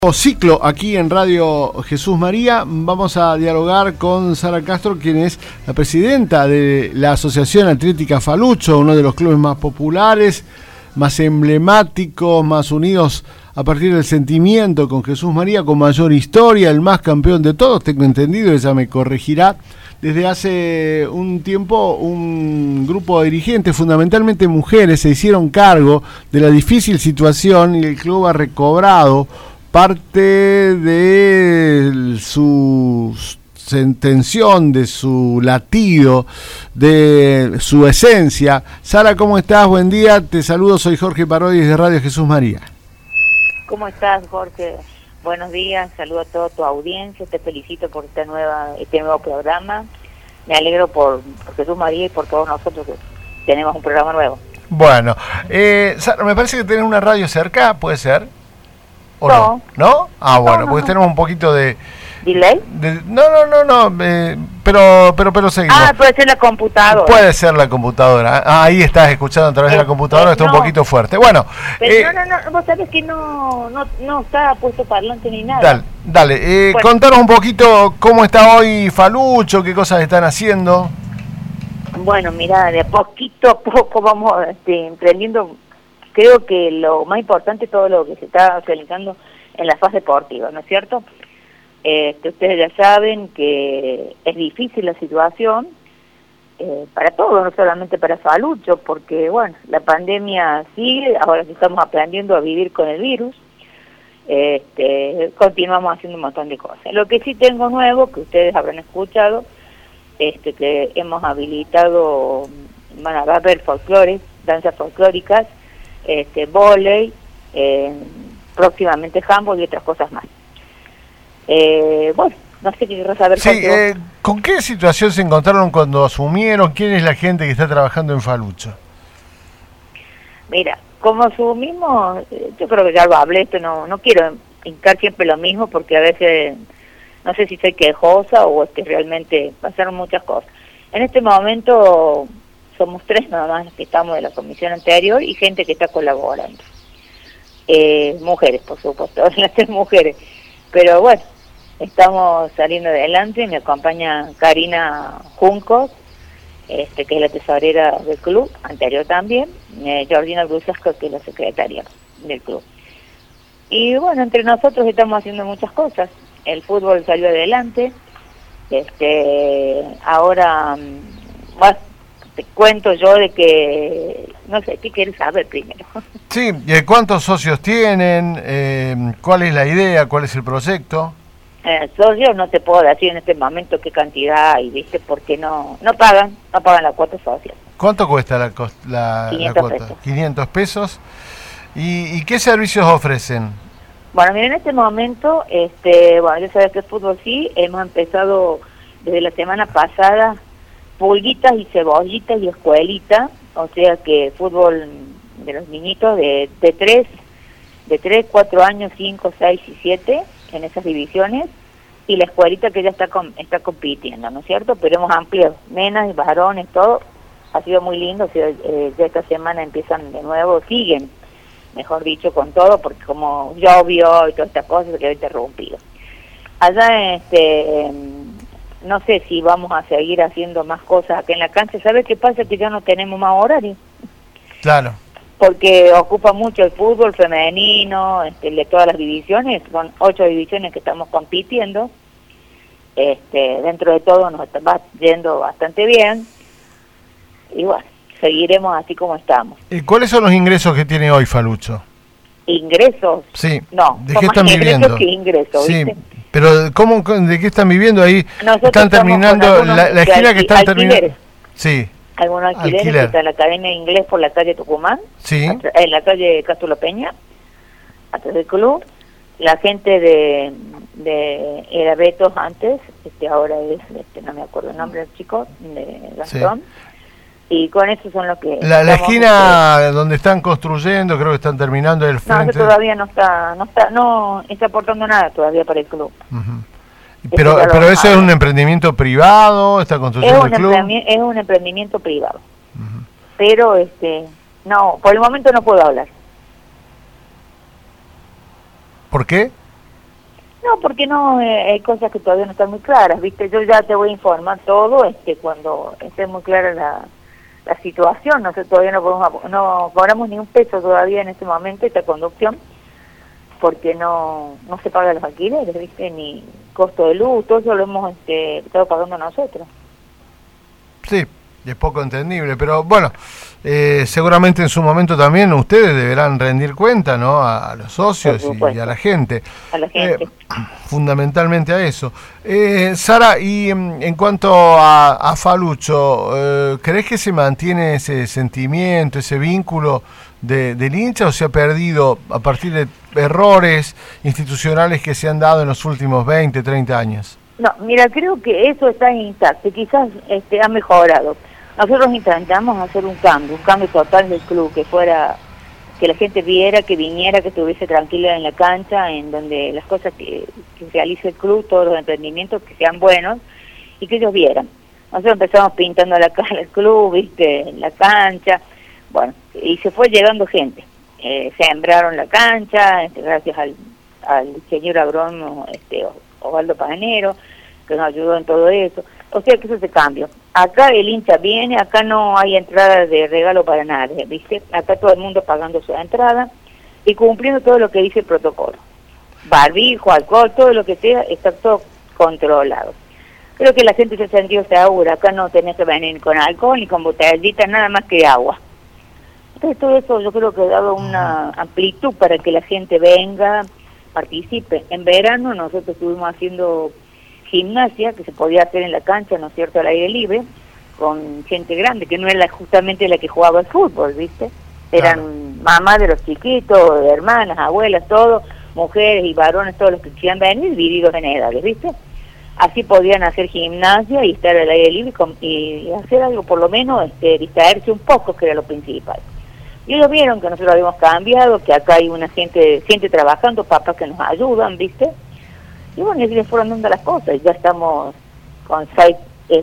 Ciclo aquí en Radio Jesús María. Vamos a dialogar con Sara Castro, quien es la presidenta de la Asociación Atlética Falucho, uno de los clubes más populares, más emblemáticos, más unidos a partir del sentimiento con Jesús María, con mayor historia, el más campeón de todos, tengo entendido, ella me corregirá. Desde hace un tiempo un grupo de dirigentes, fundamentalmente mujeres, se hicieron cargo de la difícil situación y el club ha recobrado parte de su intención, de su latido, de su esencia. Sara, ¿cómo estás? Buen día, te saludo, soy Jorge Parodi de Radio Jesús María. ¿Cómo estás, Jorge? Buenos días, saludo a toda tu audiencia, te felicito por este nuevo programa. Me alegro por Jesús María y por todos nosotros que tenemos un programa nuevo. Bueno, Sara, me parece que tenés una radio cerca, ¿puede ser? ¿O no? ¿No? Ah, bueno, no, porque tenemos un poquito de... ¿Delay? No, pero seguimos. Ah, puede ser la computadora. Puede ser la computadora. Ahí estás escuchando a través de la computadora, está un poquito fuerte. Bueno. Pero no, vos sabés que no está puesto parlante ni nada. Dale. Bueno. Contanos un poquito cómo está hoy Falucho, qué cosas están haciendo. Bueno, mira, de poquito a poco vamos emprendiendo. Creo que lo más importante es todo lo que se está realizando en la fase deportiva, ¿no es cierto? Ustedes ya saben que es difícil la situación para todos, no solamente para Falucho, porque, bueno, la pandemia sigue, ahora sí estamos aprendiendo a vivir con el virus, continuamos haciendo un montón de cosas. Lo que sí tengo nuevo, que ustedes habrán escuchado, que hemos habilitado, va a haber folclores, danzas folclóricas, vóley, próximamente handball y otras cosas más. Bueno, no sé qué querrás saber. Sí, ¿con qué situación se encontraron cuando asumieron? ¿Quién es la gente que está trabajando en Falucho? Mira, como asumimos, yo creo que ya lo hablé, no quiero hincar siempre lo mismo porque a veces no sé si soy quejosa o realmente pasaron muchas cosas. En este momento somos 3 nada más los que estamos de la comisión anterior y gente que está colaborando. Mujeres, por supuesto, las 3 mujeres. Pero bueno, estamos saliendo adelante, me acompaña Karina Juncos, que es la tesorera del club, anterior también, Georgina Brusasco, que es la secretaria del club. Y bueno, entre nosotros estamos haciendo muchas cosas. El fútbol salió adelante, ahora, bueno, te cuento yo de que, no sé, ¿qué quieres saber primero? Sí, ¿cuántos socios tienen? ¿Cuál es la idea? ¿Cuál es el proyecto? Socios no te puedo decir en este momento qué cantidad hay, ¿viste? Porque no pagan la cuota social. ¿Cuánto cuesta la 500 cuota? pesos. 500 pesos. ¿Y qué servicios ofrecen? Bueno, mira, en este momento, bueno, ya sabes que el fútbol sí, hemos empezado desde la semana pasada pulguitas y cebollitas y escuelitas, o sea que fútbol de los niñitos de 3, 4 años, 5, 6 y 7 en esas divisiones, y la escuelita que ya está compitiendo, ¿no es cierto? Pero hemos ampliado, nenas, varones, todo, ha sido muy lindo, o sea, ya esta semana empiezan de nuevo, siguen, mejor dicho, con todo, porque como llovió y todas estas cosas se quedó interrumpido. Allá, no sé si vamos a seguir haciendo más cosas acá en la cancha. ¿Sabes qué pasa? Que ya no tenemos más horario. Claro. Porque ocupa mucho el fútbol femenino, de todas las divisiones, son 8 divisiones que estamos compitiendo. Dentro de todo nos va yendo bastante bien. Y bueno, seguiremos así como estamos. ¿Y cuáles son los ingresos que tiene hoy Falucho? ¿Ingresos? Sí. No, ¿De qué están viviendo? Que ingresos, sí. ¿viste? Pero ¿de qué están viviendo ahí? Nosotros están terminando la esquina que están terminando. Sí. Algunos alquileres, que está en la Academia de Inglés por la calle Tucumán, sí. En la calle Cástulo Peña, atrás del club. La gente era Betos antes, ahora es, no me acuerdo el nombre del chico, de Gastón. Sí. Y con eso son los que... La esquina donde están construyendo, creo que están terminando el frente. No, eso todavía no está aportando nada todavía para el club. Uh-huh. Pero eso es un emprendimiento privado, esta construcción del club. Es un emprendimiento privado. Uh-huh. Pero no, por el momento no puedo hablar. ¿Por qué? No, porque no, hay cosas que todavía no están muy claras, ¿viste? Yo ya te voy a informar todo cuando esté muy clara la situación. No sé, todavía no cobramos ni un peso todavía en este momento esta conducción, porque no se pagan los alquileres, ¿viste? Ni costo de luz, todo eso lo hemos estado pagando nosotros. Sí, es poco entendible, pero bueno, seguramente en su momento también ustedes deberán rendir cuenta, ¿no? A los socios y a la gente. A la gente. Fundamentalmente a eso. Sara, y en cuanto a Falucho, ¿crees que se mantiene ese sentimiento, ese vínculo del hincha, o se ha perdido a partir de errores institucionales que se han dado en los últimos 20, 30 años? No, mira, creo que eso está intacto, quizás ha mejorado. Nosotros intentamos hacer un cambio total del club, que la gente viera, que viniera, que estuviese tranquila en la cancha, en donde las cosas que realice el club, todos los emprendimientos que sean buenos, y que ellos vieran. Nosotros empezamos pintando la cara del club, viste, la cancha, bueno, y se fue llegando gente. Sembraron la cancha, gracias al ingeniero agrónomo Osvaldo Paganero, que nos ayudó en todo eso. O sea que eso se cambió. Acá el hincha viene, acá no hay entrada de regalo para nadie, ¿viste? Acá todo el mundo pagando su entrada y cumpliendo todo lo que dice el protocolo. Barbijo, alcohol, todo lo que sea, está todo controlado. Creo que la gente se ha sentido segura. Acá no tenés que venir con alcohol ni con botellitas, nada más que agua. Entonces todo eso yo creo que ha dado una amplitud para que la gente venga, participe. En verano nosotros estuvimos haciendo gimnasia, que se podía hacer en la cancha, ¿no es cierto?, al aire libre, con gente grande, que no era justamente la que jugaba al fútbol, ¿viste? Eran mamás de los chiquitos, hermanas, abuelas, todo, mujeres y varones, todos los que quisieran venir, divididos en edades, ¿viste? Así podían hacer gimnasia y estar al aire libre y hacer algo, por lo menos, distraerse un poco, que era lo principal. Y ellos vieron que nosotros habíamos cambiado, que acá hay una gente trabajando, papás que nos ayudan, ¿viste? Y bueno, y así les fueron dando las cosas. Ya estamos con seis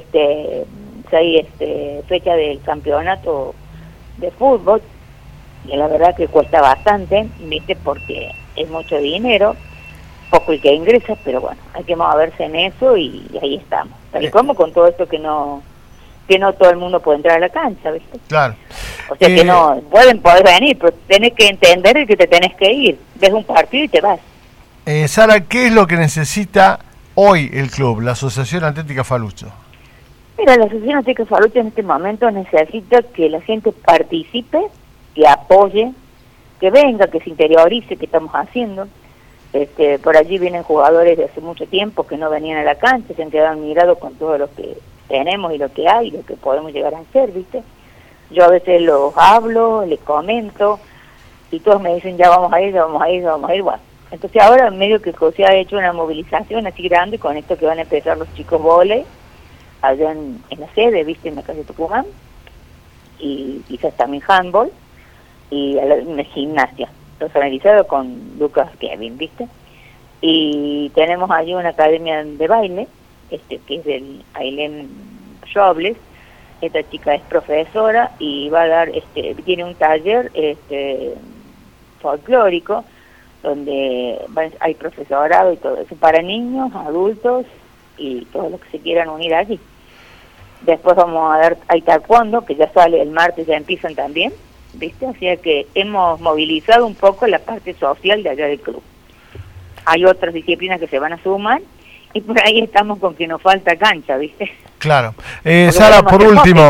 fechas del campeonato de fútbol, y la verdad que cuesta bastante, ¿viste? Porque es mucho dinero, poco el que ingresa, pero bueno, hay que moverse en eso y ahí estamos. Tal y como con todo esto que no todo el mundo puede entrar a la cancha, ¿viste? Claro. O sea que no, podés venir, pero tenés que entender que te tenés que ir. Ves un partido y te vas. Sara, ¿qué es lo que necesita hoy el club, la Asociación Atlética Falucho? Mira, la Asociación Atlética Falucho en este momento necesita que la gente participe, que apoye, que venga, que se interiorice, que estamos haciendo. Por allí vienen jugadores de hace mucho tiempo que no venían a la cancha, se han quedado admirados con todo lo que tenemos y lo que hay, lo que podemos llegar a hacer, ¿viste? Yo a veces los hablo, les comento, y todos me dicen, ya vamos a ir, bueno. Entonces ahora medio que se ha hecho una movilización así grande con esto que van a empezar los chicos vóley allá en la sede, ¿viste? En la calle Tucumán, y quizás también handball, y una gimnasia, personalizado con Lucas Kevin, ¿viste? Y tenemos allí una academia de baile, que es del Ailén Robles. Esta chica es profesora y va a dar, tiene un taller folclórico, donde hay profesorado y todo eso, para niños, adultos y todos los que se quieran unir allí. Después vamos a dar, hay taekwondo, que ya sale el martes, ya empiezan también, ¿viste? Así que hemos movilizado un poco la parte social de allá del club. Hay otras disciplinas que se van a sumar, y por ahí estamos con que nos falta cancha, ¿viste? Claro. Sara, por último,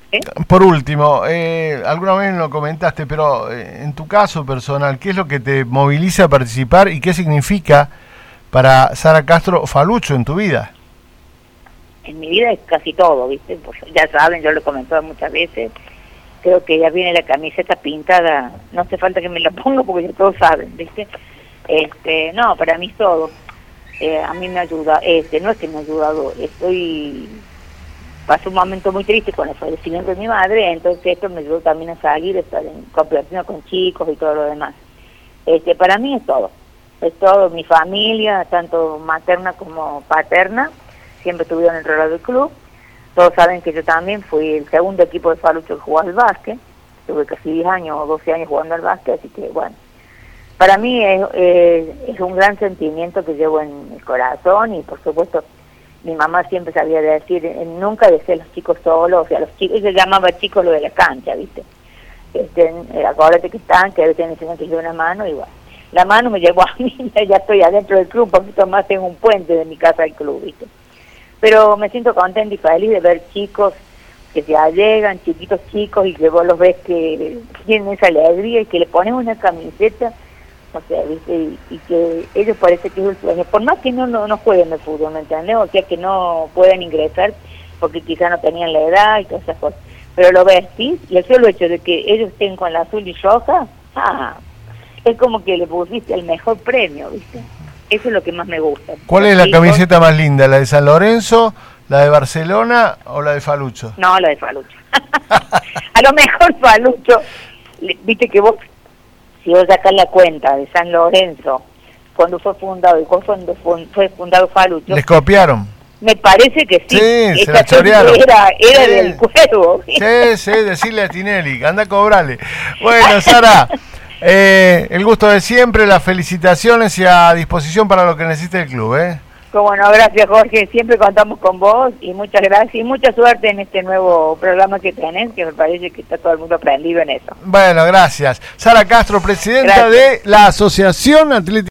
alguna vez lo comentaste, pero en tu caso personal, ¿qué es lo que te moviliza a participar y qué significa para Sara Castro Falucho en tu vida? En mi vida es casi todo, ¿viste? Pues ya saben, yo lo he comentado muchas veces, creo que ya viene la camiseta pintada, no hace falta que me la ponga porque ya todos saben, ¿viste? No, para mí es todo. A mí me ayuda, no es que me ha ayudado, pasé un momento muy triste con el fallecimiento de mi madre, entonces esto me ayudó también a salir, estar compartiendo con chicos y todo lo demás. Para mí es todo, mi familia, tanto materna como paterna, siempre estuvieron en el rol del club. Todos saben que yo también fui el segundo equipo de Falucho que jugó al básquet, tuve casi 10 años o 12 años jugando al básquet, así que bueno, Para mí es un gran sentimiento que llevo en el corazón, y por supuesto mi mamá siempre sabía decir, nunca dejé a los chicos solos, o sea, los chicos, ella llamaba chicos lo de la cancha, ¿viste? Acuérdate que están, que a veces necesitan que yo una mano, y bueno, la mano me llevó a mí, ya estoy adentro del club, porque más tengo un puente de mi casa al club, ¿viste? Pero me siento contenta y feliz de ver chicos que ya llegan, chiquitos chicos, y que vos los ves que tienen esa alegría y que le pones una camiseta, o sea, ¿viste? Y que ellos parece que es el sueño, por más que no jueguen de fútbol, ¿me entiendes? O sea, que no pueden ingresar porque quizás no tenían la edad y todas esas cosas, pero lo vestís, y el solo hecho de que ellos estén con la azul y roja, es como que le pusiste el mejor premio, ¿viste? Eso es lo que más me gusta. ¿Cuál es la camiseta más linda? ¿La de San Lorenzo, la de Barcelona o la de Falucho? No, la de Falucho. A lo mejor Falucho, viste que vos, si vos sacás la cuenta de San Lorenzo, cuando fue fundado y cuando fue fundado Falucho, ¿les copiaron? Me parece que sí. Sí, se la chorearon. Era sí. Del Cuervo. Sí, decirle a Tinelli, anda a cobrarle. Bueno, Sara, el gusto de siempre, las felicitaciones y a disposición para lo que necesite el club, ¿eh? Bueno, gracias, Jorge, siempre contamos con vos, y muchas gracias y mucha suerte en este nuevo programa que tenés, que me parece que está todo el mundo aprendido en eso. Bueno, gracias. Sara Castro, presidenta de la Asociación Atlética